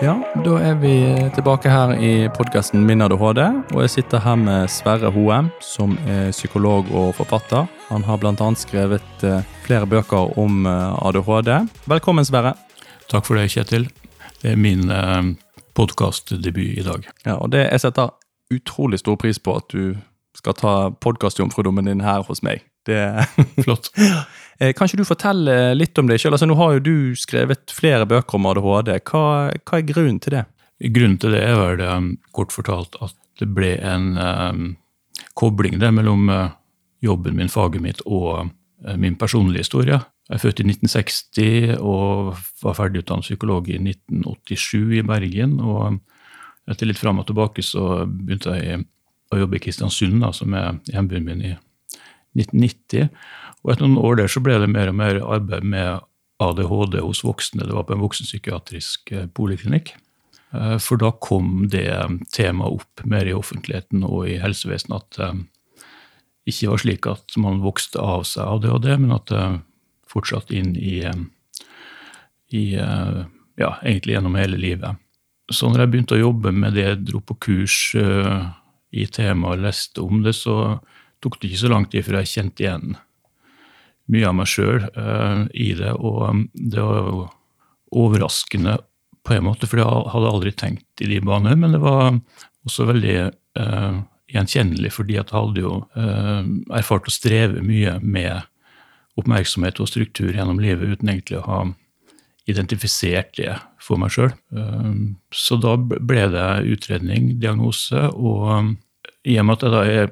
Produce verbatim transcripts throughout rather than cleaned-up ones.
Ja, da er vi tilbake her i podcasten Min A D H D, og jeg sitter her med Sverre Hoem, som er psykolog og forfatter. Han har blant annet skrevet flere bøker om A D H D. Velkommen, Sverre. Takk for det, Kjetil. Det er min eh, podcastdebut i dag. Ja, og det, jeg setter utrolig stor pris på at du skal ta podcastjomfrudommen din her hos meg. Det er flott. Kan ikke du fortelle litt om det selv? Altså, nå har jo du skrevet flere bøker om A D H D. Hva, hva er grunnen til det? Grunnen til det er vel det, kort fortalt at det ble en um, kobling der mellom uh, jobben min, faget mitt og uh, min personlige historie. Jeg er født i nitten seksti og var ferdigutdannet psykolog i nitten åttisju i Bergen, og etter litt frem og tilbake så begynte jeg å jobbe i Kristiansund, da, som er hjembyen min i nitten nitti, og etter noen år der så ble det mer og mer arbeid med A D H D hos voksne. Det var på en voksenpsykiatrisk poliklinikk. For da kom det temaet opp mer i offentligheten og i helsevesenet at det ikke var slik at man vokste av seg A D H D, men at det fortsatt inn i, i ja, egentlig gjennom hele livet. Så når jeg begynte å jobbe med det, dro på kurs i temaet og leste om det, så tok det ikke så lang tid før jeg kjente igjen mye av meg selv uh, i det, og det var jo overraskende på en måte, for jeg hadde aldri tenkt i de baner, men det var også veldig uh, gjenkjennelig, fordi jeg hadde jo uh, erfart å streve mye med oppmerksomhet og struktur gjennom livet, uten egentlig å ha identifisert det for meg selv. Uh, så da ble det utredning, diagnose, og um, i og med at jeg da er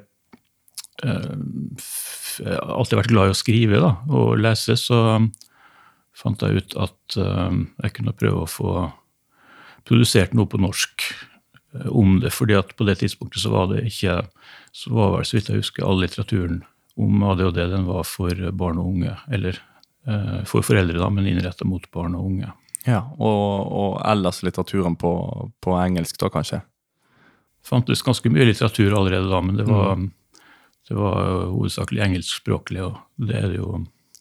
Jeg har alltid vært glad i å skrive da, og lese, så fant jeg ut at jeg kunne prøve å få produsert noe på norsk om det, fordi at på det tidspunktet så var det ikke, så var det så vidt jeg husker, all litteraturen om A D H D, den var for barn og unge, eller for foreldre da, men innrettet mot barn og unge. Ja, og, og ellers litteraturen på, på engelsk da kanskje? Fantes ganske mye litteratur allerede da, men det var... Mm. Det var hovedsakelig engelskspråklig, og det er det jo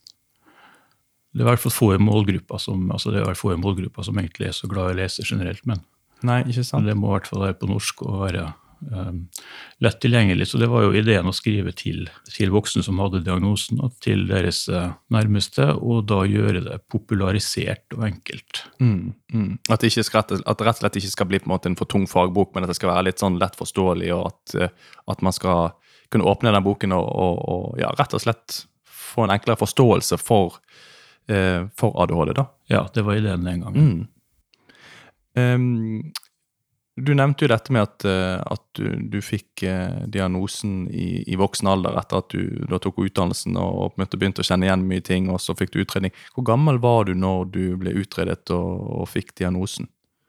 det er i hvert fall få målgrupper som, altså det er i hvert fall få målgrupper som egentlig er så glad i å lese generelt, men, Nei, ikke sant. men det må i hvert fall være på norsk og være um, lett tilgjengelig, så det var jo ideen å skrive til, til voksne som hadde diagnosen, og til deres uh, nærmeste, og da gjøre det popularisert og enkelt. Mm, mm. At, det ikke skal, at det rett og slett ikke skal bli på en måte en for tung fagbok, men at det skal være litt sånn lett forståelig, og at, at man skal kunne åpne den boken og, og, og ja, rett og slett få en enklere forståelse for, eh, for A D H D da. Ja, det var ideen den gangen. Mm. Um, du nevnte jo dette med at, at du, du fikk eh, diagnosen i, i voksen alder etter at du da tok utdannelsen og begynte å kjenne igjen mye ting, og så fikk du utredning. Hvor gammel var du når du ble utredet og, og fikk diagnosen?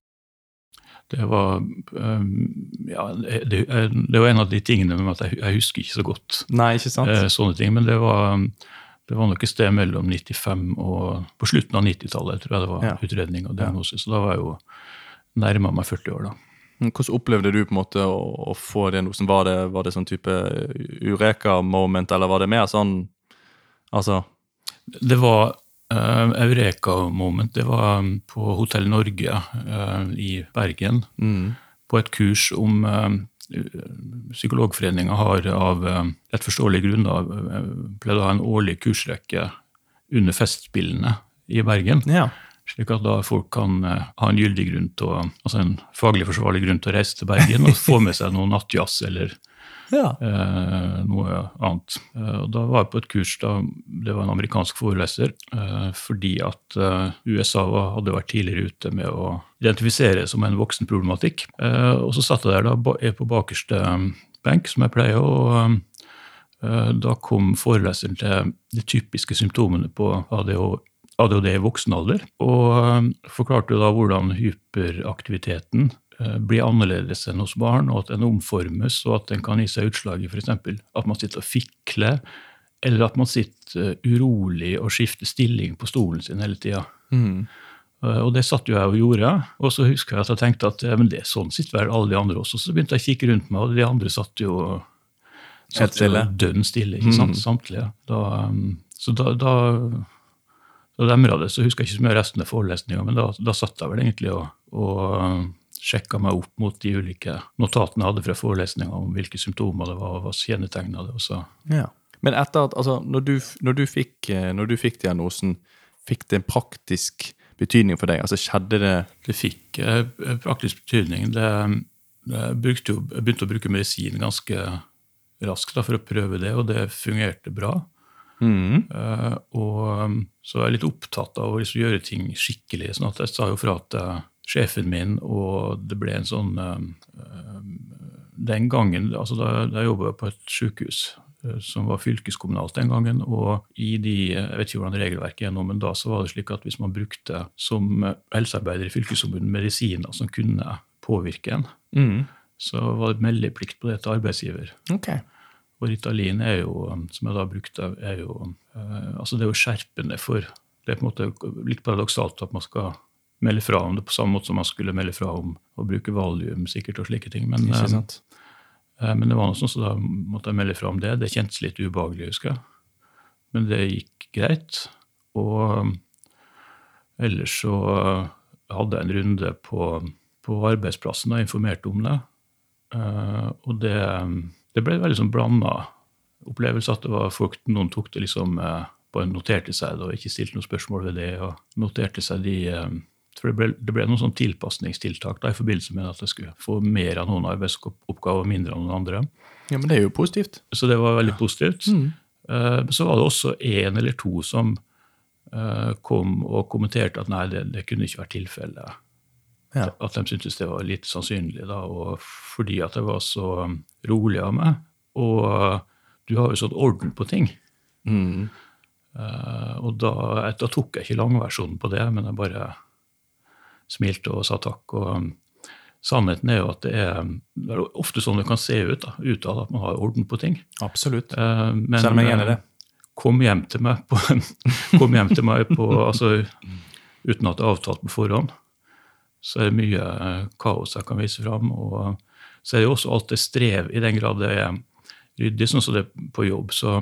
Det var, um, ja, det, det var en av de tingene med at jeg, jeg husker ikke så godt. Nei, ikke sant? Eh, sånne ting, men det var, det var nok et sted mellom nittifem og på slutten av nittitallet, tror jeg det var ja. utredning og diagnose, så da var jeg jo nærmere meg førti år da. Hvordan opplevde du på en måte å, å få diagnosen? Var det, var det sånn type eureka-moment, eller var det mer sånn, altså? Det var... Uh, Eureka-moment, det var på Hotell Norge uh, i Bergen, mm. på et kurs om uh, psykologforeningen har av uh, et forståelig grunn da, uh, pleide å ha en årlig kursrekke under festspillene i Bergen, ja. Slik at da folk kan uh, ha en gyldig grunn til å, altså en faglig forsvarlig grunn til å reise til Bergen og få med seg noe nattjazz eller Ja. Eh, noe annet. Eh, og da var jeg på et kurs, da, det var en amerikansk foreleser, eh, fordi at eh, U S A var, hadde vært tidligere ute med å identifisere som en voksen problematikk. Eh, og så satt jeg der da, er på bakerste benk, som jeg pleier, og eh, da kom foreleseren til de typiske symptomene på A D H D i voksen alder, og eh, forklarte da hvordan hyperaktiviteten blir annerledes enn hos barn, og at den omformes, og at den kan gi seg utslag i for eksempel at man sitter og fikler, eller at man sitter urolig og skifter stilling på stolen sin hele tiden. Mm. Og det satt jo jeg og gjorde, og så husker jeg at jeg tenkte at ja, men det er sånn sitter vel alle de andre også, så begynte jeg å kikke rundt meg, og de andre satt jo, satt jo dønn stille, ikke sant, mm. samtlige. Da, så da, da så demret det, så husker jeg ikke så mye av resten av forelesningen, men da, da satt jeg vel egentlig og, og sjekket meg opp mot de ulike notatene jeg hadde fra forelesningen om hvilke symptomer det var, og hva kjennetegnet det, og så. Ja. Men etter at, altså, når du, når du fikk, når du fikk diagnosen, fikk det en praktisk betydning for deg? Altså, skjedde det? Det fikk eh, praktisk betydning. Det, jeg, brukte jo, jeg begynte å bruke medisin ganske raskt da, for å prøve det, og det fungerte bra. Mm. Uh, og så er jeg litt opptatt av å liksom gjøre ting skikkelig, sånn at jeg sa jo fra at uh, sjefen min, og det ble en sånn uh, uh, den gangen, altså da, da jobbet jeg på et sykehus uh, som var fylkeskommunalt den gangen, og i de, jeg vet ikke hvordan regelverket er nå, men da så var det slik at hvis man brukte som helsearbeider i fylkeskommunen medisiner som kunne påvirke en, mm. så var det meldeplikt på det til arbeidsgiver. Ok. Og Ritalin er jo, som jeg da brukte, er jo, eh, altså det er jo skjerpende for, det er på en måte litt paradoksalt at man skal melde fra om det på samme måte som man skulle melde fra om å bruke valium, sikkert og slike ting. Men, Ikke sant? Eh, men det var noe sånn, så da måtte jeg melde fra om det. Det kjentes litt ubehagelig, husker jeg. Men det gikk greit. Og ellers så hadde jeg en runde på, på arbeidsplassen og informerte om det. Eh, og det... Det ble veldig sånn blandet opplevelse at det var folk, noen tok det liksom, eh, bare noterte seg det og ikke stilte noen spørsmål ved det, og noterte seg de, eh, for det ble, det ble noen sånn tilpasningstiltak da, i forbindelse med at jeg skulle få mer av noen arbeidsoppgaver og mindre av noen andre. Ja, men det er jo positivt. Så det var veldig positivt. Mm. Eh, så var det også en eller to som eh, kom og kommenterte at nei, det, det kunne ikke vært tilfellet. Ja. At de syntes det var litt sannsynlig da, og fordi at jeg var så rolig av meg, og du har jo sånn orden på ting. Mm. Uh, og da, da tok jeg ikke langversjonen på det, men jeg bare smilte og sa takk, og um, sannheten er jo at det er, det er ofte sånn det kan se ut, da, ut av at man har orden på ting. Absolutt. Uh, men, Selv om jeg er det. Kom hjem til meg på, kom hjem til meg på, altså, uten at det er avtalt på forhånd, så er det mye kaos jeg kan vise frem, og så er det jo også alt det strev, i den grad det er ryddig, sånn som det er på jobb, så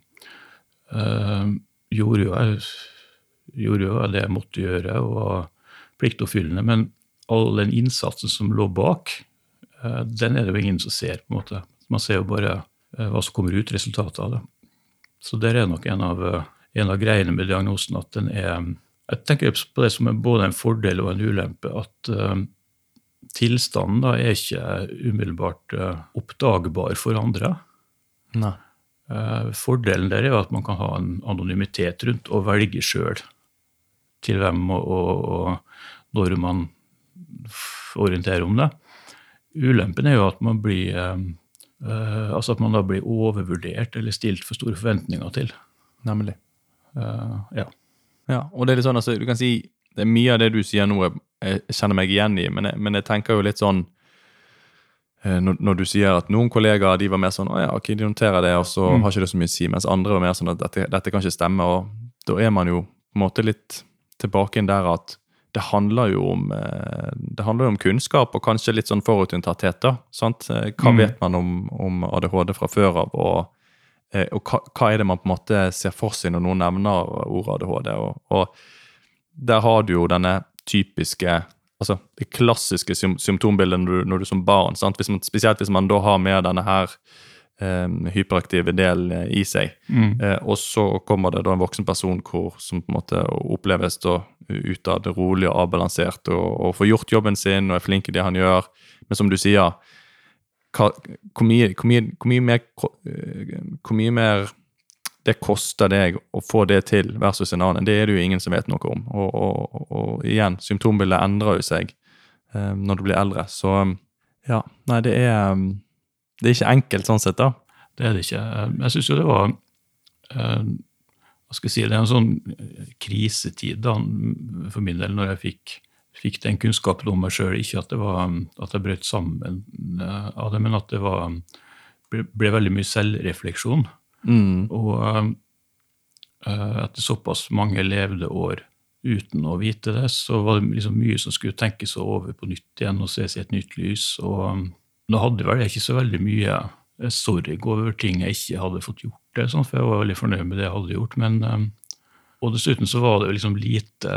uh, gjorde, jo jeg, gjorde jo jeg det jeg måtte gjøre, og pliktoppfyllende, men all den innsatsen som lå bak, uh, den er det jo ingen som ser, på en måte. Man ser jo bare uh, hva som kommer ut, resultatet av det. Så det er nok en av, uh, en av greiene med diagnosen, at den er... Jeg tenker på det som er både en fordel og en ulempe, at uh, tilstanden da er ikke umiddelbart uh, oppdagbar for andre. Nei. Uh, fordelen der er at man kan ha en anonymitet rundt og velge selv til hvem og, og, og når man orienterer om det. Ulempen er jo at man blir, uh, uh, altså at man da blir overvurdert eller stilt for store forventninger til. Nemlig. Uh, ja. Ja, og det er litt sånn, altså, du kan si, det er mye av det du sier nå, jeg kjenner meg igjen i, men jeg, men jeg tenker jo litt sånn, når, når du sier at noen kollegaer, de var mer sånn, å ja, ok, de noterer det, og så mm. har ikke det så mye å si, mens andre var mer sånn at dette, dette kan ikke stemme, og da er man jo på en måte litt tilbake inn der at det handler jo om, det handler jo om kunnskap, og kanskje litt sånn forutinntatthet da, sant? Hva mm. vet man om, om A D H D fra før av, og og hva, hva er det man på en måte ser for seg når noen nevner ordet A D H D, og, og der har du jo denne typiske, altså det klassiske sym symptombildet når du, når du som barn, sant? Hvis man, spesielt hvis man da har med denne her eh, hyperaktive delen i seg, mm. eh, og så kommer det da en voksen person hvor, som på en måte oppleves da ut av det rolig og avbalansert, og, og får gjort jobben sin, og er flink i det han gjør, men som du sier, Hva, hvor, mye, hvor, mye, hvor, mye mer, hvor mye mer det koster deg å få det til versus en annen, det er det jo ingen som vet noe om. Og, og, og igjen, symptombildet endrer jo seg eh, når du blir eldre. Så ja, nei, det er, det er ikke enkelt sånn sett da. Det er det ikke. Jeg synes jo det var, eh, hva skal jeg si, det er en sånn krisetid da, for min del, når jeg fikk fikk den kunnskapen om meg selv, ikke at det var at jeg brøt sammen av det, men at det var, ble, ble veldig mye selvrefleksjon. Mm. Og uh, etter såpass mange levde år uten å vite det, så var det liksom mye som skulle tenkes over på nytt igjen og ses i et nytt lys. Og um, da hadde vel jeg ikke så veldig mye sorg over ting jeg ikke hadde fått gjort det, sånn, for jeg var veldig fornøyd med det jeg hadde gjort, men um, og dessuten så var det jo liksom lite,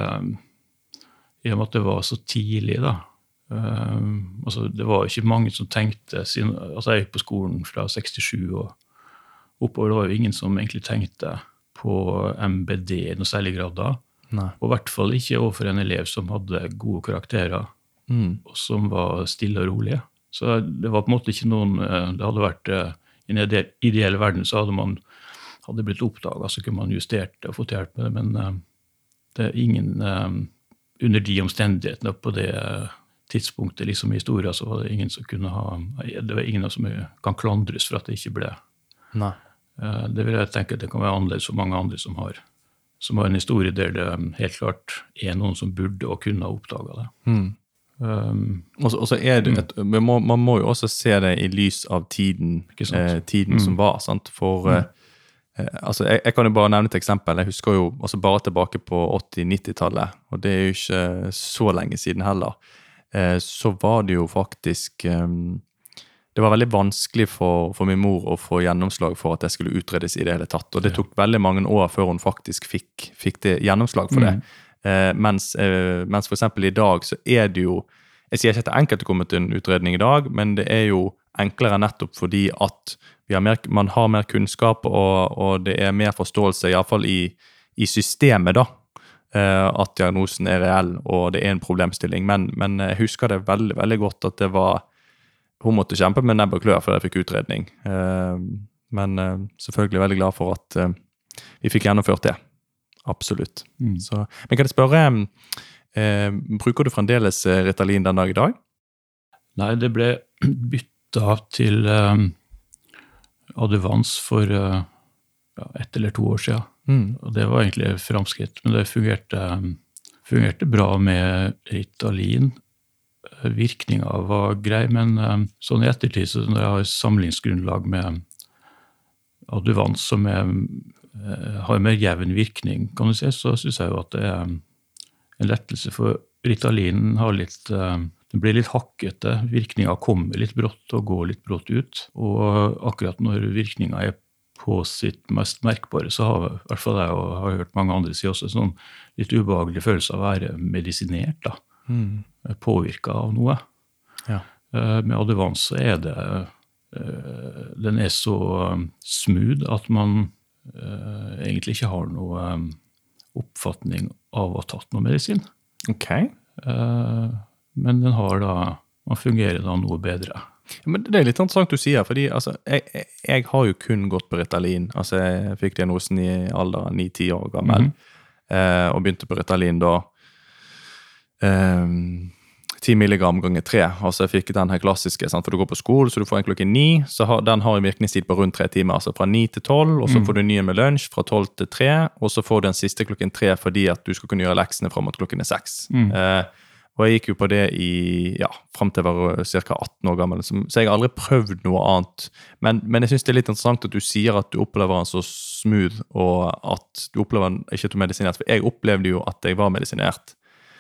i og med at det var så tidlig da. Um, altså det var jo ikke mange som tenkte, siden, altså jeg gikk på skolen fra sekstisju og oppover, det var jo ingen som egentlig tenkte på M B D i noe særlig grad da. Nei. Og i hvert fall ikke overfor en elev som hadde gode karakterer, mm. og som var stille og rolig. Så det var på en måte ikke noen, det hadde vært, i en ideell verden så hadde man hadde blitt oppdaget, så kunne man justert det og fått hjelp med det, men det er ingen, under de omstendighetene på det tidspunktet liksom i historien, så var det ingen som kunne ha, det var ingen som kan klandres for at det ikke ble. Nei. Det vil jeg tenke at det kan være annerledes for mange andre som har, som har en historie der det helt klart er noen som burde og kunne ha oppdaget det. Mm. Um, og, så, og så er det et, man, må, man må jo også se det i lys av tiden, eh, tiden mm. som var, sant? For mm. eh, altså, jeg, jeg kan jo bare nevne et eksempel. Jeg husker jo altså bare tilbake på åtti-nittitallet, og det er jo ikke så lenge siden heller. Eh, så var det jo faktisk eh, det var veldig vanskelig for, for min mor å få gjennomslag for at det skulle utredes i det hele tatt, og det tok veldig mange år før hun faktisk fikk, fikk det gjennomslag for det. Mm. Eh, mens, eh, mens for eksempel i dag så er det jo, jeg sier ikke at det er enkelt å komme til en utredning i dag, men det er jo enklere nettopp fordi at vi har mer, man har mer kunnskap, og, og det er mer forståelse, i hvert fall i, i systemet da, eh, at diagnosen er reell, og det er en problemstilling. Men, men jeg husker det veldig, veldig godt at det var, hun måtte kjempe med nebb og klør før jeg fikk utredning. Eh, men eh, selvfølgelig veldig glad for at eh, vi fikk gjennomført det. Absolutt. Mm. Så, men kan jeg spørre, eh, bruker du fremdeles Ritalin den dag i dag? Nei, det ble byttet til um, Advance for uh, ja, ett eller to år siden. Mm. Og det var egentlig fremskritt, men det fungerte, fungerte bra med Ritalin. Virkninga var grei, men um, sånn i ettertid, så når jeg har samlingsgrunnlag med Advance som er har mer jevn virkning, kan du si, så synes jeg jo at det er en lettelse, for Ritalin har litt, det blir litt hakkete, virkninga kommer litt brått og går litt brått ut, og akkurat når virkninga er på sitt mest merkbare, så har i hvert fall jeg, og har hørt mange andre si også, sånn litt ubehagelig følelse av å være medisinert, da, mm. påvirket av noe. Ja. Med Advance så er det, den er så smooth at man Uh, egentlig ikke har noe um, oppfatning av å ha tatt noe medisin. Ok. Uh, men den har da, man fungerer da noe bedre. Ja, men det er litt interessant du sier, fordi altså, jeg, jeg, jeg har jo kun gått på Ritalin. Altså, jeg fikk diagnosen i alderen ni ti år gammel, mm-hmm. uh, og begynte på Ritalin da um, ti milligram ganger tre, altså jeg fikk den her klassiske, sant? For du går på skole, så du får en klokken ni, så har, den har en virkningstid på rundt tre timer, altså fra ni til tolv, og så mm. får du nye med lunsj fra tolv til tre, og så får du den siste klokken tre fordi at du skal kunne gjøre leksene frem mot klokken er seks. Mm. Eh, og jeg gikk jo på det i, ja, frem til jeg var cirka atten år gammel, så jeg har aldri prøvd noe annet, men, men jeg synes det er litt interessant at du sier at du opplever den så smooth, og at du opplever den ikke at du er medisinert, for jeg opplevde jo at jeg var medisinert.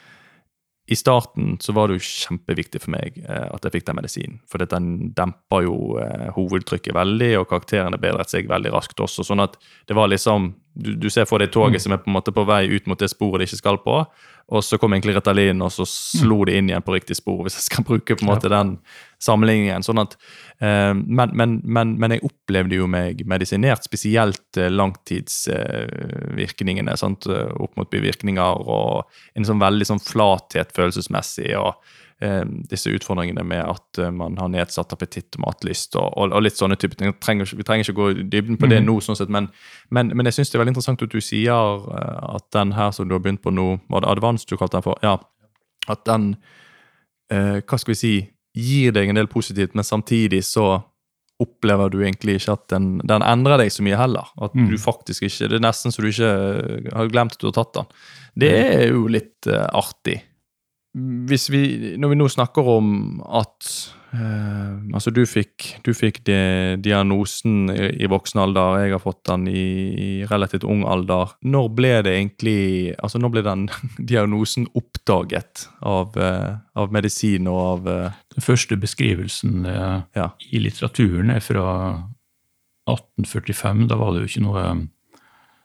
I starten så var det jo kjempeviktig for meg eh, at jeg fikk den medisinen, for den demper jo eh, hovedtrykket veldig, og karakterene bedret seg veldig raskt også, sånn at det var liksom, du, du ser for deg toget som er på en måte på vei ut mot det sporet det ikke skal på, og så kom egentlig Ritalin, og så slo det inn igjen på riktig spor, hvis jeg skal bruke på en måte den sammenligningen, sånn at, eh, men, men, men, men jeg opplevde jo meg medisinert, spesielt eh, langtidsvirkningene, eh, sant, opp mot bivirkninger, og en sånn veldig sånn flathet følelsesmessig, og eh, disse utfordringene med at eh, man har nedsatt appetitt og matlyst, og, og, og litt sånne typer ting. Vi trenger, vi trenger ikke gå i dybden på det mm. nå, sånn sett, men, men, men jeg synes det er veldig interessant at du sier eh, at den her som du har begynt på nå, var det Advance du kalte den for? Ja, at den, eh, hva skal vi si, gir deg en del positivt, men samtidig så opplever du egentlig ikke at den, den endrer deg så mye heller. At mm. du faktisk ikke, det er nesten så du ikke har glemt at du har tatt den. Det er jo litt uh, artig. Hvis vi, når vi nå snakker om at uh, altså du fikk, du fikk det, diagnosen i, i voksen alder, jeg har fått den i, i relativt ung alder. Når ble det egentlig, altså når ble den diagnosen oppdaget av, uh, av medisin og av... Uh, den første beskrivelsen uh, ja. I litteraturen er fra atten førtifem, da var det jo ikke noe...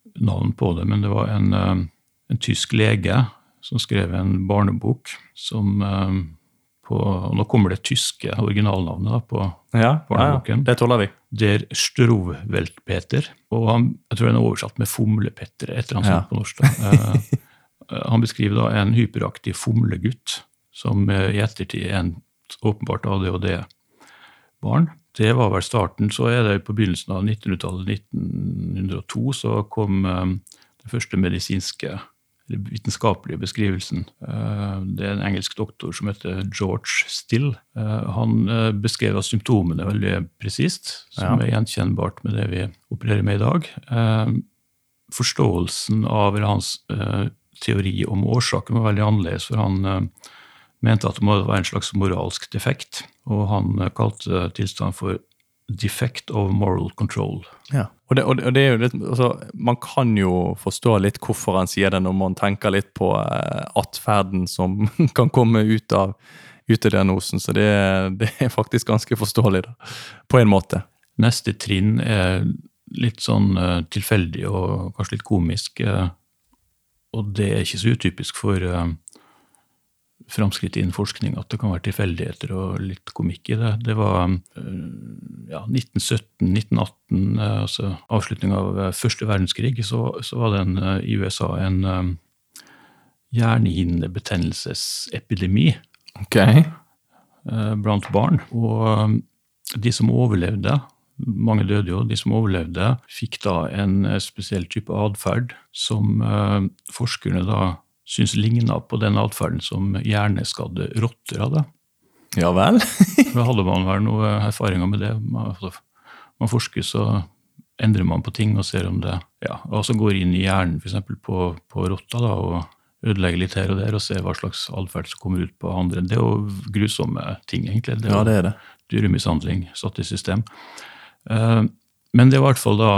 navn på det, men det var en, en tysk lege som skrev en barnebok som på, og nå kommer det tyske originalnavnet da, på ja, barneboken. Ja, det tåler vi. Der Strohveltpeter, og han, jeg tror den er oversatt med Fomlepetter, et eller annet sånt på norsk. Da. Han beskriver da en hyperaktiv fomlegutt, som i ettertid er en åpenbart A D H D-barn. Det var vel starten, så er det på begynnelsen av nittenhundretallet, nitten hundre og to, så kom den første medisinske vitenskapelige beskrivelsen. Det er en engelsk doktor som heter George Still. Han beskrev symptomene veldig presist, som ja. Er gjenkjennbart med det vi opererer med i dag. Forståelsen av hans teori om årsaken var veldig annerledes, for han mente at det må være en slags moralsk defekt, og han kalte tilstanden for defect of moral control. Ja, og det, og det er jo litt, altså, man kan jo forstå litt hvorfor han sier det når man tenker litt på eh, atferden som kan komme ut av, ut av diagnosen, så det, det er faktisk ganske forståelig da, på en måte. Neste trinn er litt sånn uh, tilfeldig og kanskje litt komisk, uh, og det er ikke så utypisk for uh, framskritt innen forskning at det kan være tilfeldigheter og litt komikk i det. Det var ja, nitten sytten nitten atten, altså avslutning av første verdenskrig, så, så var det en, i U S A en um, hjernehinnebetennelsesepidemi okay. uh, blant barn. Og um, de som overlevde, mange døde jo, de som overlevde fikk da en spesiell type adferd som uh, forskerne da synes lignet på den adferden som hjerneskadde rotter hadde. Ja vel? Da hadde man vel noen erfaringer med det. Man, man forsker, så endrer man på ting og ser om det ja, altså går inn i hjernen, for eksempel på, på rotta, da, og ødelegger litt her og der, og ser hva slags adferd som kommer ut på andre. Det er jo grusomme ting, egentlig. Det er ja, det er det. Dyremishandling satt i system. Uh, men det var i hvert fall da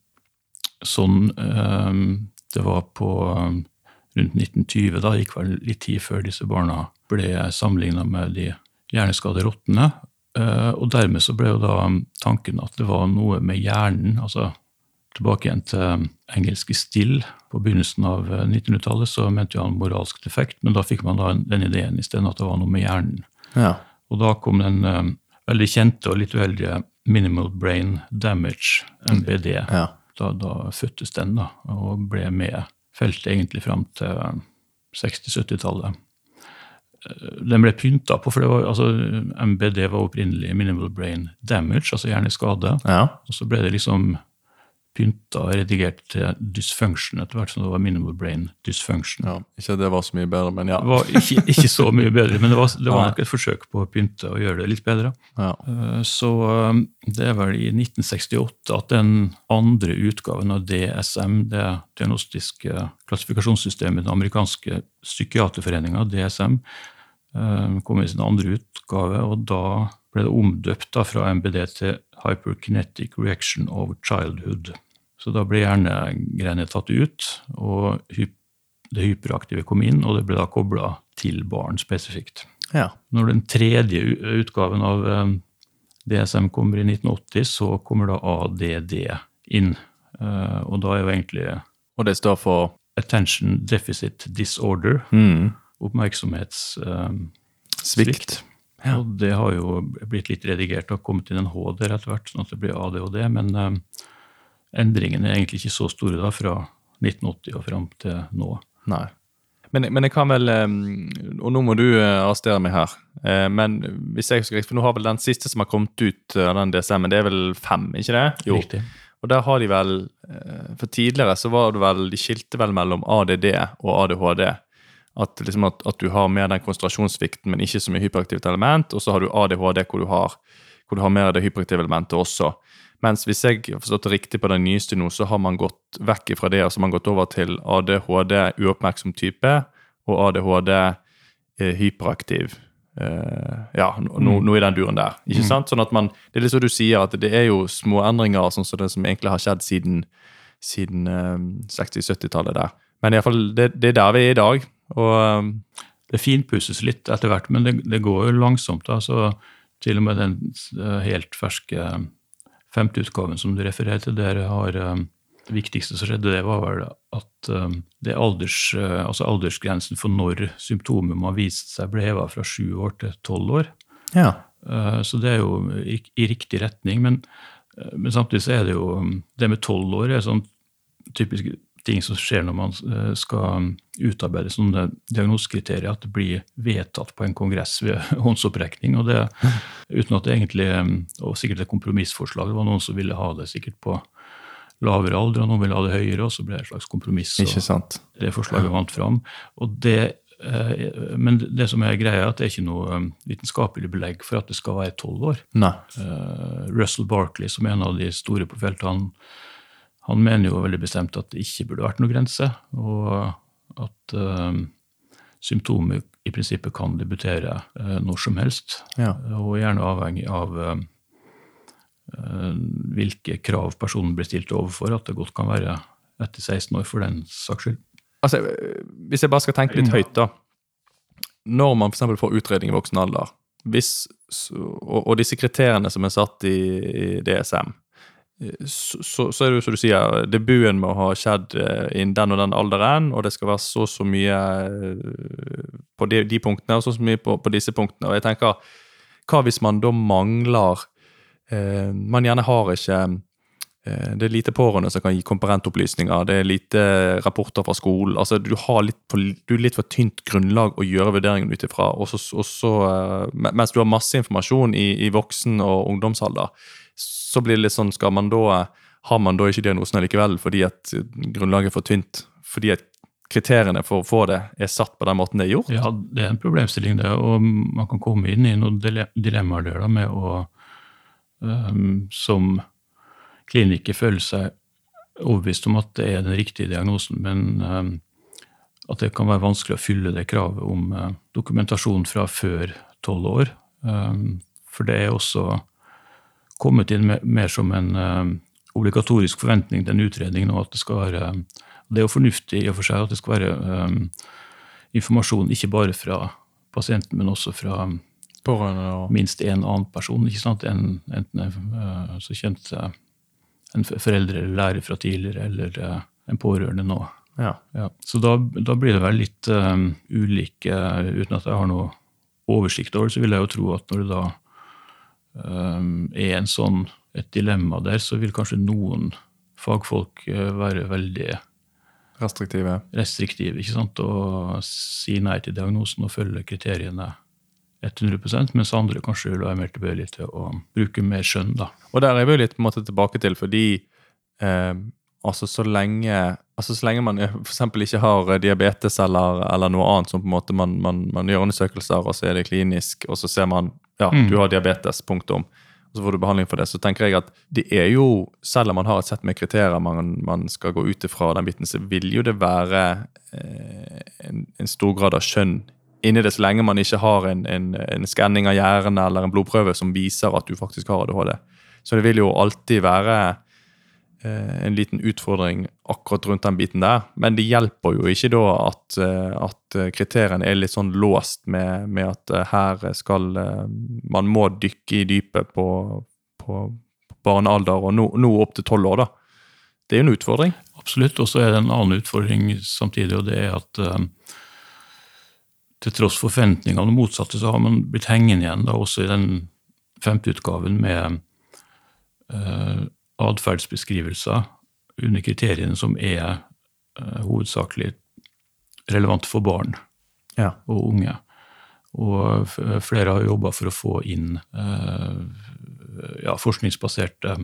sånn uh, det var på um, rundt nitten tjue, da gikk vel litt tid før disse barna ble sammenlignet med de hjerneskadde rottene, og dermed så ble jo da tanken at det var noe med hjernen, altså tilbake igjen til engelske Still på begynnelsen av nittenhundretallet, så mente han moralsk defekt, men da fikk man da den ideen i stedet at det var noe med hjernen. Ja. Og da kom den uh, veldig kjente og litt uheldige Minimal Brain Damage, M B D. Ja. Da, da fødtes den da, og ble med feltet egentlig frem til seksti-sytti-tallet. Den ble pyntet på, for det var, altså, M B D var opprinnelig Minimal Brain Damage, altså hjerneskade, ja. Og så ble det liksom pyntet og redigert til dysfunction, etter hvert som det var Minimal Brain Dysfunction. Ja, ikke at det var så mye bedre, men ja. Det var ikke, ikke så mye bedre, men det var, det var nok et forsøk på å pynte og gjøre det litt bedre. Ja. Så det er vel i nitten sekstiåtte at den andre utgaven av D S M, det diagnostiske klassifikasjonssystemet, den amerikanske psykiaterforeningen, D S M, kom i sin andre utgave, og da ble det omdøpt da fra M B D til Hyperkinetic Reaction of Childhood. Så da ble hjernegreiene tatt ut, og det hyperaktive kom inn, og det ble da koblet til barn spesifikt. Ja. Når den tredje utgaven av D S M kommer i nitten åtti, så kommer da A D D inn, og da er jo egentlig og det står for Attention Deficit Disorder, mm. oppmerksomhetssvikt. Um, ja. Og det har jo blitt litt redigert og kommet inn en H der etter hvert, sånn at det blir A D H D, men um, endringen er egentlig ikke så store da, fra nitten åtti og frem til nå. Nei. Men, men jeg kan vel, og nå må du arrestere meg her, men hvis jeg husker riktig, for nå har vel den siste som har kommet ut av den D S M, det er vel fem, ikke det? Jo. Riktig. Og der har de vel, for tidligere så var det vel, de skilte vel mellom A D D og A D H D, at, liksom at, at du har mer den konsentrasjonssvikten, men ikke så mye hyperaktivt element, og så har du A D H D hvor du har, hvor du har mer av det hyperaktive elementet også. Mens hvis jeg har forstått det riktig på den nyeste nå, så har man gått vekk fra det, og så har man gått over til A D H D uoppmerksom type, og A D H D eh, hyperaktiv. Eh, ja, nå, mm. nå er den duren der, ikke mm. sant? Sånn at man, det er litt så du sier, at det er jo små endringer, sånn som det som egentlig har skjedd siden, siden eh, seksti-sytti-tallet der. Men i hvert fall, det, det er der vi er i dag, og det finpusses litt etter hvert, men det, det går jo langsomt. Altså, til og med den helt ferske femte utgaven som du refererer til, der har Det viktigste som skjedde, det var vel at um, det alders, uh, altså aldersgrensen for når symptomer må ha vist seg ble hevet fra sju år til tolv år. Ja. Uh, så det er jo i, i riktig retning, men, uh, men samtidig så er det jo, um, det med tolv år er sånn typisk ting som skjer når man uh, skal utarbeide sånne diagnosekriterier, at det blir vedtatt på en kongress ved håndsopprekning, og det uten at det egentlig, um, og sikkert et kompromissforslag, det var noen som ville ha det sikkert på lavere alder, og noen ville ha det høyere, og så ble det et slags kompromiss. Ikke sant. Det forslaget vant fram. Og det, eh, men det som er greia er at det er ikke noe um, vitenskapelig belegg for at det skal være tolv år. Nei. Uh, Russell Barkley, som er en av de store på feltet, han, han mener jo veldig bestemt at det ikke burde vært noen grense, og at uh, symptomer i prinsippet kan debutere uh, når som helst, Ja. og gjerne avhengig av uh, hvilke krav personen blir stilt overfor, at det godt kan være etter seksten år for den saks skyld. Altså, hvis jeg bare skal tenke litt høyt da, når man for eksempel får utredning i voksen alder, hvis, og, og disse kriteriene som er satt i, i D S M, så, så, så er det jo som du sier, debuten må ha skjedd innen den og den alderen, og det skal være så så mye på de, de punktene, og så så mye på, på disse punktene. Og jeg tenker, hva hvis man da mangler Eh, man gjerne har ikke eh, det er lite pårørende som kan gi komparentopplysninger, det er lite rapporter fra skolen, altså du har litt, på, du er litt for tynt grunnlag å gjøre vurderingen utifra, og så, og så eh, mens du har masse informasjon i, i voksen- og ungdomsalder, så blir det litt sånn, skal man da, har man da ikke diagnosen likevel, fordi at grunnlaget er for tynt, fordi at kriteriene for å få det er satt på den måten det er gjort? Ja, det er en problemstilling det, og man kan komme inn i noen dilemmaer der da, med å Um, som kliniker føler seg overbevist om at det er den riktige diagnosen, men um, at det kan være vanskelig å fylle det kravet om uh, dokumentasjon fra før tolv år. Um, for det er også kommet inn med, mer som en um, obligatorisk forventning til en utredning nå, at det skal være, um, det er jo fornuftig i og for seg at det skal være um, informasjon ikke bare fra pasienten, men også fra um, og minst en annen person, ikke sant? En, enten en uh, så kjent uh, en foreldre eller lærer fra tidligere, eller uh, en pårørende nå. Ja. Ja. Så da, da blir det vel litt um, ulike, uh, uten at jeg har noe oversikt over, så vil jeg jo tro at når det da um, er en sånn, et dilemma der, så vil kanskje noen fagfolk uh, være veldig restriktive, restriktive, ikke sant? Og si nei til diagnosen og følge kriteriene hundre prosent, mens andre kanskje vil være mer tilbøyelig til å bruke mer skjønn da. Og der er vi jo litt på en måte tilbake til, fordi eh, altså så lenge, altså så lenge man for eksempel ikke har diabetes eller, eller noe annet som på en måte man, man, man gjør undersøkelser, og så er det klinisk, og så ser man, ja, mm. du har diabetes, punktum, og så får du behandling for det, så tenker jeg at det er jo, selv om man har et sett med kriterier man, man skal gå ut ifra den biten, så vil jo det være eh, en, en stor grad av skjønn inni det, så lenge man ikke har en, en, en skanning av hjernen eller en blodprøve som viser at du faktisk har A D H D. Så det vil jo alltid være eh, en liten utfordring akkurat rundt den biten der, men det hjelper jo ikke da at, at kriteriene er litt sånn låst med, med at her skal man må dykke i dypet på, på barnealder, og nå, nå opp til tolv år da. Det er jo en utfordring. Absolutt, og så er det en annen utfordring samtidig, og det er at um til tross for forventningene og motsatte, så har man blitt hengende igjen, da, også i den femte utgaven med uh, adferdsbeskrivelser under kriteriene som er uh, hovedsakelig relevante for barn ja. Og unge. Og flere har jobbet for å få inn uh, ja, forskningsbaserte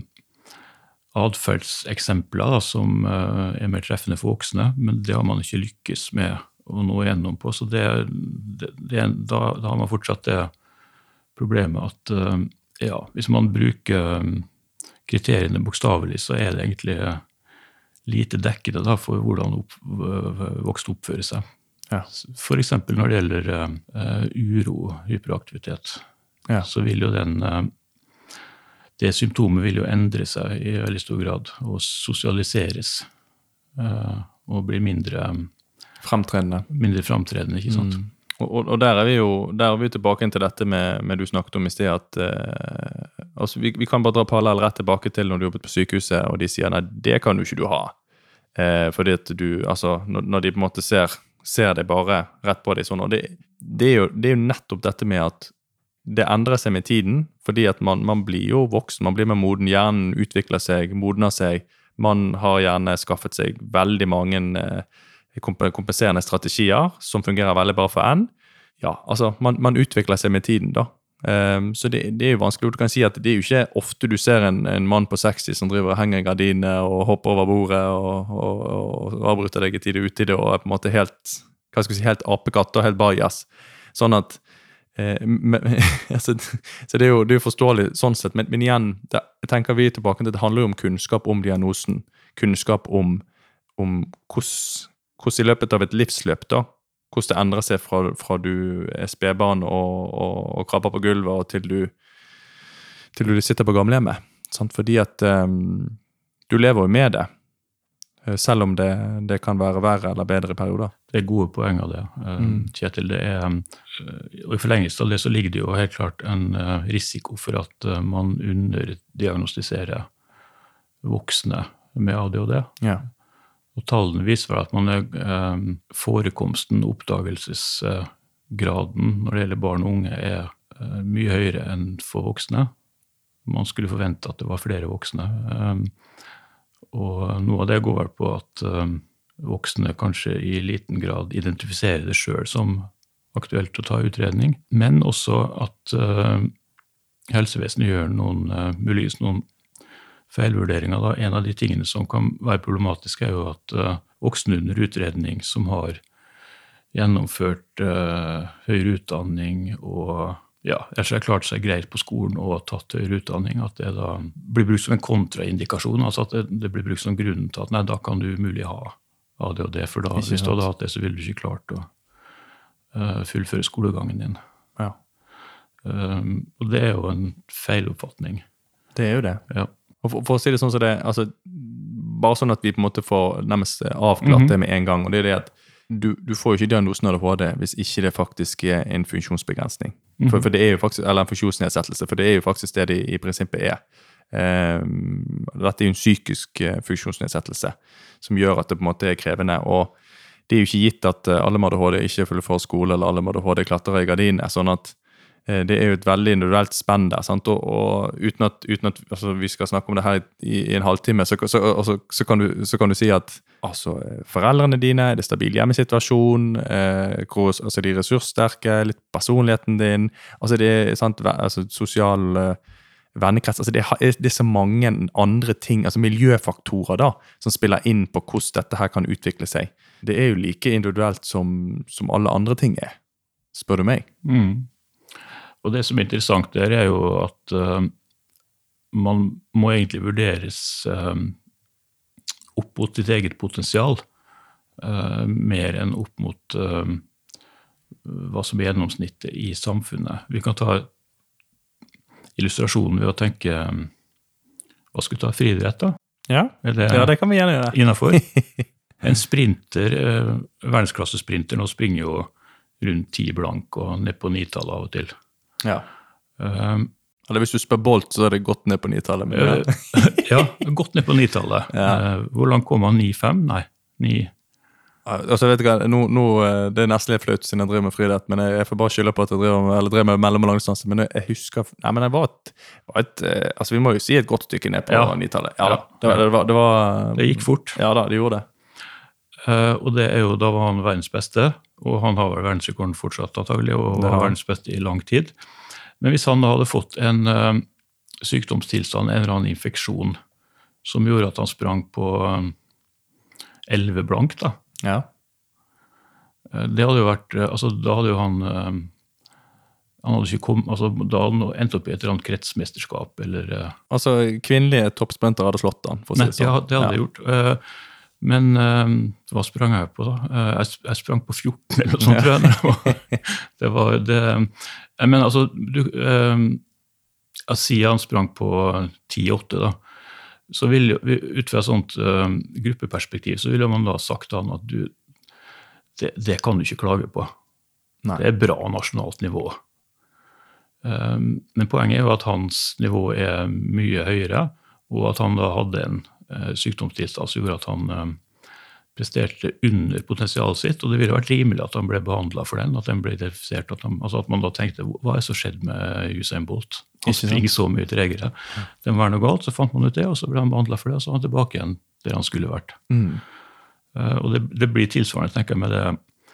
adferdseksempler da, som uh, er mer treffende for voksne, men det har man ikke lykkes med å nå gjennom på, så det, det, det, da, da har man fortsatt det problemet at uh, ja, hvis man bruker um, kriteriene bokstavelig, så er det egentlig lite dekkende da, for hvordan opp, voksne oppfører seg. Ja. For eksempel når det gjelder uh, uro, hyperaktivitet, ja. Så vil jo den, uh, det symptomet vil jo endre seg i veldig stor grad, og sosialiseres, uh, og bli mindre Fremtredende. Mindre fremtredende, ikke sant? Mm. Og, og, og der er vi jo der er vi tilbake til dette med, med du snakket om i sted, at, uh, altså vi, vi kan bare dra parallell rett tilbake til når du jobbet på sykehuset, og de sier, nei, det kan jo ikke du ha. Eh, fordi at du, altså, når, når de på en måte ser, ser det bare rett på deg sånn, og det, det, er jo, det er jo nettopp dette med at det endrer seg med tiden, fordi at man, man blir jo voksen, man blir med moden, hjernen utvikler seg, modner seg, man har gjerne skaffet seg veldig mange eh, kompenserende strategier som fungerer veldig bra for en. Ja, altså, man, man utvikler seg med tiden da. Um, så det, det er jo vanskelig, du kan si at det er jo ikke ofte du ser en, en mann på seksti som driver og henger gardinene og hopper over bordet og, og, og, og avbryter deg i tide ut i det og er på en måte helt, hva skal jeg si, helt apekatt og helt bajas. Sånn at eh, men, altså, så det er jo det er jo forståelig sånn sett, men, men igjen, det, tenker vi tilbake til, det handler jo om kunnskap om diagnosen, kunnskap om, om hvordan, hvordan i løpet av et livsløp da, hvordan det endrer seg fra, fra du er spedbarn og, og, og krabber på gulvet og til du, til du sitter på gamlehjemmet. Sant? Fordi at um, du lever jo med det, selv om det, det kan være verre eller bedre i perioder. Det er gode poeng av det, mm. Kjetil. Det er, og i forlengelse av det så ligger det jo helt klart en risiko for at man underdiagnostiserer voksne med A D H D. Ja. Og tallene viser at man er, eh, forekomsten, oppdagelsesgraden når det gjelder barn og unge er eh, mye høyere enn for voksne. Man skulle forvente at det var flere voksne. Eh, og noe av det går vel på at eh, voksne kanskje i liten grad identifiserer det selv som aktuelt å ta utredning, men også at eh, helsevesenet gjør noen, eh, muligens noen feilvurderinger. Da. En av de tingene som kan være problematiske er jo at uh, voksne under utredning som har gjennomført uh, høyere utdanning og ja, ellers har klart seg greit på skolen og tatt høyere utdanning, at det da blir brukt som en kontraindikasjon, altså at det, det blir brukt som grunnen til at nei, da kan du mulig ha A D H D, for da, hvis du hadde hatt det, så ville du ikke klart å uh, fullføre skolegangen din. Ja. Um, og det er jo en feiloppfatning. Det er jo det. Ja. Og for, for å si det sånn så det, altså, bare sånn at vi på en måte får nærmest avklart det med en gang, og det er det at du, du får jo ikke diagnosen A D H D hvis ikke det faktisk er en funksjonsbegrensning. Mm-hmm. For, for det er jo faktisk, eller en funksjonsnedsettelse, for det er jo faktisk det det i prinsippet er. Um, dette er jo en psykisk funksjonsnedsettelse som gjør at det på en måte er krevende, og det er jo ikke gitt at alle med A D H D ikke følger for skole, eller alle med A D H D klatrer i gardinene, sånn at det er jo et veldig individuelt spenn der, sant? Og, og uten at, uten at altså, vi skal snakke om det her i, i en halvtime, så, så, altså, så, kan du, så kan du si at altså, foreldrene dine, er det stabil hjemmesituasjon, eh, hvor, altså, de er ressurssterke, litt personligheten din, altså det er sant, altså, sosial uh, vennekrets, altså det er, det er så mange andre ting, altså miljøfaktorer da, som spiller inn på hvordan dette her kan utvikle seg. Det er jo like individuelt som, som alle andre ting er, spør du meg. Mm. Og det som er interessant der er jo at uh, man må egentlig vurderes uh, opp mot ditt eget potensial, uh, mer enn opp mot uh, hva som er gjennomsnittet i samfunnet. Vi kan ta illustrasjonen ved å tenke, um, hva skal vi ta, friidrett da? Ja, det, ja, det kan vi gjerne gjøre. Innenfor. En sprinter, uh, verdensklassesprinter, nå springer jo rundt ti blank og ned på nitallet av og til. Ja. Um, Eller hvis du spør Bolt, så er det gått ned på nitallet. Men... uh, ja, gått ned på nitallet. Ja. Uh, hvor langt kom han? ni fem? Nei, ni. Altså, vet du hva, nå, nå, det er nesten litt flaut siden jeg driver med friidrett, men jeg, jeg får bare skylde på at jeg driver med, eller driver med mellom- og langdistanse, men jeg, jeg husker, nei, men jeg var et, var et, altså vi må jo si et godt stykke ned på ja. nitallet. Ja, ja. Det, det, var, det, var, det gikk fort. Ja da, det gjorde det. Uh, og det er jo, da var han verdens beste, og han har vel verdensrekorden fortsatt antagelig, og var verdens beste i lang tid. Men hvis han da hadde fått en uh, sykdomstilstand, en eller annen infeksjon, som gjorde at han sprang på elleve uh, blank, da. Ja. Uh, det hadde jo vært, uh, altså da hadde jo han, uh, han hadde ikke kommet, altså da hadde han endt opp i et eller annet kretsmesterskap, eller... Uh, altså kvinnelige toppsprinter hadde slått han, for å si det sånn. Nei, det hadde jeg ja. gjort. Uh, Men uh, hva sprang jeg på da? Uh, jeg, jeg sprang på fjorten eller noe sånt, tror jeg. Det var det. Jeg mener, altså, du, uh, jeg sier han sprang på ti åtte da. Så vil jo, ut fra et sånt uh, gruppeperspektiv, så ville man da sagt han at du, det, det kan du ikke klage på. Nei. Det er bra nasjonalt nivå. Um, men poenget er jo at hans nivå er mye høyere, og at han da hadde en uh, sykdomstilstand som gjorde at han um, presterte under potensialet sitt, og det ville vært rimelig at han ble behandlet for den, at den ble identifisert, at, han, altså at man da tenkte, hva er så skjedd med Usain Bolt? Han springer så mye tregere. Ja. Det var noe galt, så fant man ut det, og så ble han behandlet for det, og så var han tilbake igjen der han skulle vært. Mm. Uh, og det, det blir tilsvarende, tenker jeg, med det,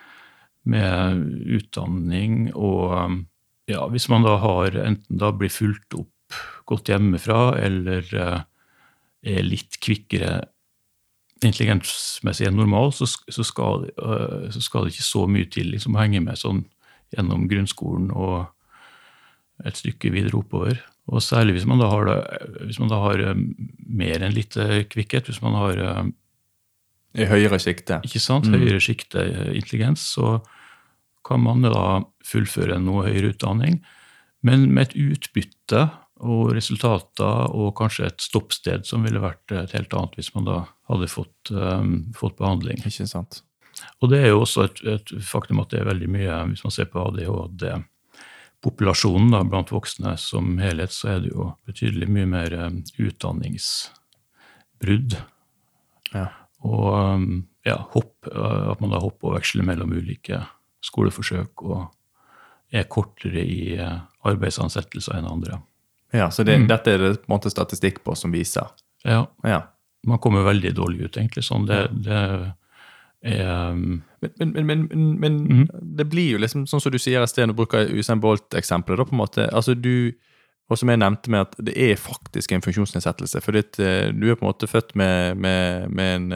med utdanning, og ja, hvis man da har, enten da blir fulgt opp godt hjemmefra, eller uh, er litt kvikkere intelligensmessig enn normal, så, så, skal, uh, så skal det ikke så mye til liksom, å henge med sånn gjennom grunnskolen og et stykke videre oppover. Og særlig hvis man da har, hvis man da har um, mer enn litt kvikkhet, hvis man har um, i høyere sikte. Ikke sant? Mm. Høyere sikte intelligens, så kan man da fullføre noe høyere utdanning, men med et utbytte og resultater og kanskje et stoppsted som ville vært et helt annet hvis man da hadde fått, um, fått behandling. Ikke sant. Og det er jo også et, et faktum at det er veldig mye, hvis man ser på A D H D, populasjonen da, blant voksne som helhet, så er det jo betydelig mye mer um, utdanningsbrudd. Ja. Og um, ja, hopp, uh, at man da hopper og veksler mellom ulike skoleforsøk og er kortere i uh, arbeidsansettelser enn andre. Ja, så det, mm. dette er det på en måte statistikk på som viser. Ja, ja. Man kommer veldig dårlig ut egentlig, sånn det, det er... Um, men men, men, men, men mm. det blir jo liksom, sånn som du sier i stedet, å bruke Usain Bolt-eksempler da på en måte, altså du, og som jeg nevnte med at det er faktisk en funksjonsnedsettelse, for det, du er på en måte født med, med, med, en,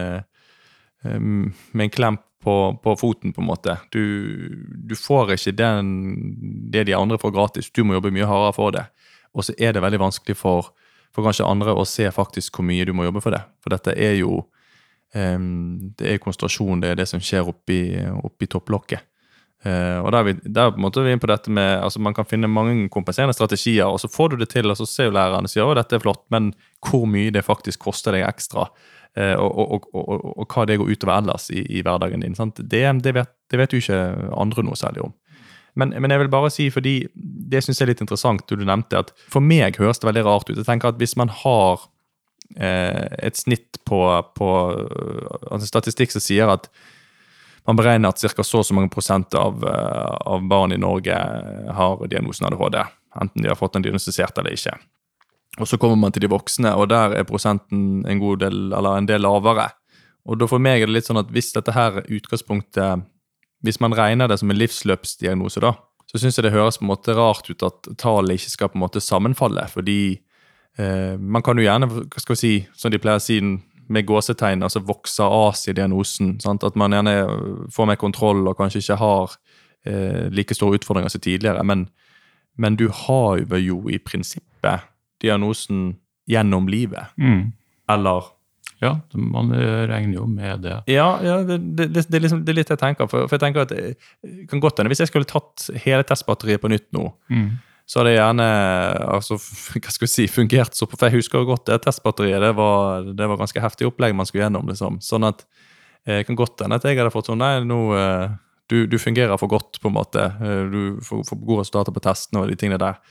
med en klemp på, på foten på en måte. Du, du får ikke den, det de andre får gratis, du må jobbe mye hardere for det. Og så er det veldig vanskelig for, for kanskje andre å se faktisk hvor mye du må jobbe for det. For dette er jo um, det er konsentrasjon, det er det som skjer oppi, oppi topplokket. Uh, og der, vi, der på en måte er vi inn på dette med, altså man kan finne mange kompenserende strategier, og så får du det til, og så ser jo lærerne og sier, å dette er flott, men hvor mye det faktisk koster deg ekstra, uh, og, og, og, og, og hva det går utover ellers i, i hverdagen din. Sant? Det, det, vet, det vet jo ikke andre noe særlig om. Men, men jeg vil bare si, fordi det synes jeg er litt interessant, du nevnte at for meg høres det veldig rart ut. Jeg tenker at hvis man har eh, et snitt på, på altså statistikk som sier at man beregner at cirka så så mange prosent av, av barn i Norge har diagnosen A D H D, enten de har fått den diagnostisert eller ikke. Og så kommer man til de voksne, og der er prosenten en god del, eller en del lavere. Og da for meg er det litt sånn at hvis dette her utgangspunktet, hvis man regner det som en livsløpsdiagnose da, så synes jeg det høres på en måte rart ut at tallet ikke skal på en måte sammenfalle, fordi eh, man kan jo gjerne, hva skal vi si, som de pleier å si med gåsetegn, altså vokser as i diagnosen, sant? At man gjerne får mer kontroll og kanskje ikke har eh, like store utfordringer som tidligere, men, men du har jo i prinsippet diagnosen gjennom livet, mm. eller... Ja, man regner jo med det. Ja, ja det, det, det, er liksom, det er litt jeg tenker, for, for jeg tenker at det kan godt hende, hvis jeg skulle tatt hele testbatteriet på nytt nå, mm. så hadde jeg gjerne, altså, hva skal jeg si, fungert så på, for jeg husker godt det testbatteriet, det var, det var ganske heftig opplegg man skulle gjennom, liksom. Sånn at jeg kan godt hende at jeg hadde fått sånn, nei, nå, du, du fungerer for godt på en måte, du får, får gode resultater på testene og de tingene der.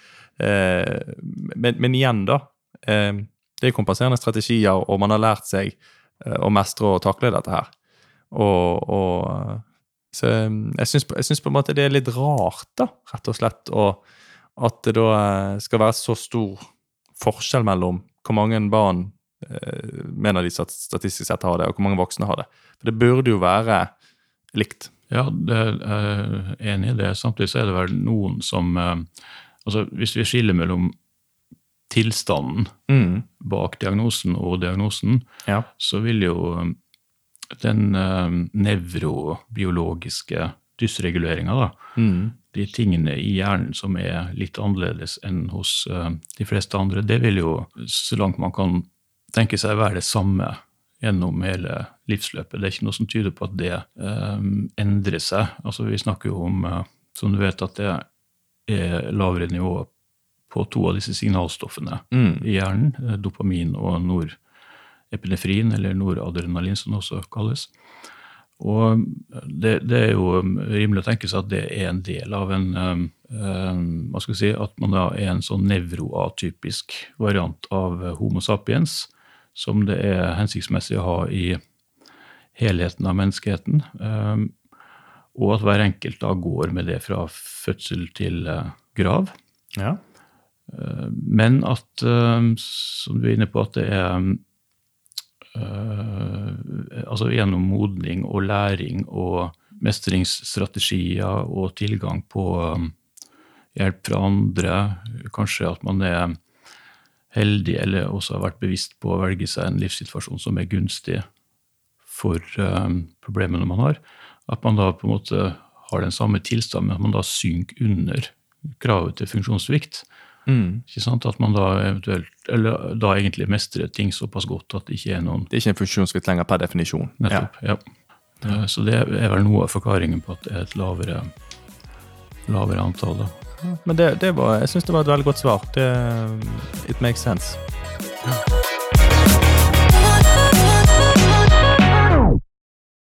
Men, men igjen da, det er kompenserende strategier, og man har lært seg å mestre og takle dette her. Og, og så jeg synes, jeg synes på en måte det er litt rart da, rett og slett, og at det da skal være så stor forskjell mellom hvor mange barn eh, mener de statistisk sett har det, og hvor mange voksne har det. For det burde jo være likt. Ja, det er enig i det. Samtidig så er det vel noen som, eh, altså hvis vi skiller mellom tilstanden mm. bak diagnosen og diagnosen, ja. så vil jo den uh, nevrobiologiske dysreguleringen da, mm. de tingene i hjernen som er litt annerledes enn hos uh, de fleste andre, det vil jo, så langt man kan tenke seg, være det samme gjennom hele livsløpet. Det er ikke noe som tyder på at det uh, endrer seg. Altså vi snakker jo om, uh, som du vet, at det er lavere nivå på to av disse signalstoffene mm. i hjernen, dopamin og norepinefrin, eller noradrenalin som det også kalles. Og det, det er jo rimelig å tenke seg at det er en del av en, um, hva skal jeg si, at man da er en sånn nevroatypisk variant av homo sapiens, som det er hensiktsmessig å ha i helheten av menneskeheten, um, og at hver enkelt da går med det fra fødsel til uh, grav. Ja. Uh, men at, uh, som du er inne på, at det er Uh, altså gjennom modning og læring og mestringsstrategier og tilgang på um, hjelp fra andre, kanskje at man er heldig eller også har vært bevisst på å velge seg en livssituasjon som er gunstig for um, problemene man har, at man da på en måte har den samme tilstanden, men at man da synker under kravet til funksjonssvikt. Mm. Ikke sant? At man da eventuelt, eller da egentlig mestrer ting såpass godt at det ikke er noen... Det er ikke en funksjonsvikt lenger per definisjon. Nettopp, ja. ja. Så det er vel noe av forklaringen på at det er et lavere, lavere antall. Da. Ja, men det, det var, jeg synes det var et veldig godt svar. Det, it makes sense. Ja.